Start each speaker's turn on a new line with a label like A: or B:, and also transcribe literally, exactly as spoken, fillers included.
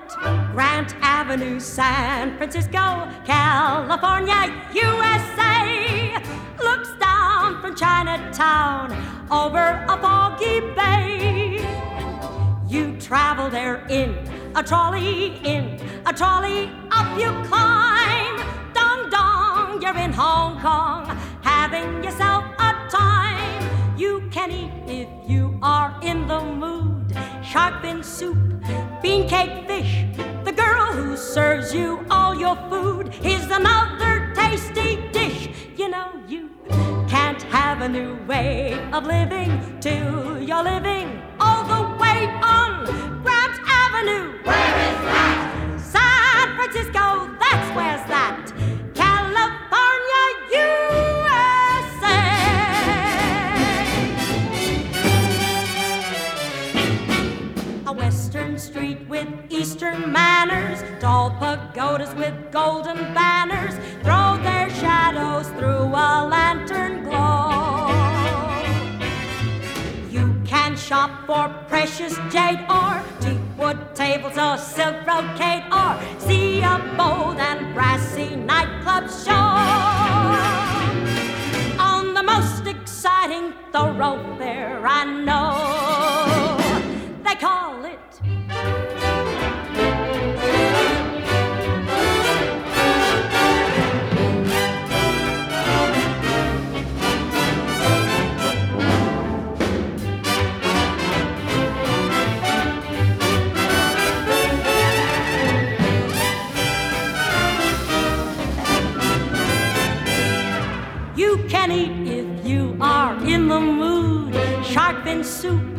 A: Grant Avenue, San Francisco, California, U S A. Looks down from Chinatown over a foggy bay. You travel there in a trolley, in a trolley, up you climb. Dong dong, you're in Hong Kong, having yourself a time. You can eat if you are in the mood. Shark fin soup, bean cake fish. The girl who serves you all your food is another tasty dish. You know you can't have a new way of living till you're living all the way on Grant Avenue.
B: Where is that?
A: San Francisco, that's where's that. California, U S A. A western street with eastern manners, tall pagodas with golden banners throw their shadows through a lantern glow. You can shop for precious jade or teak wood tables or silk brocade or see a bold and brassy nightclub show. On the most exciting thoroughfare I know, they call it you can eat if you are in the mood. Shark fin soup,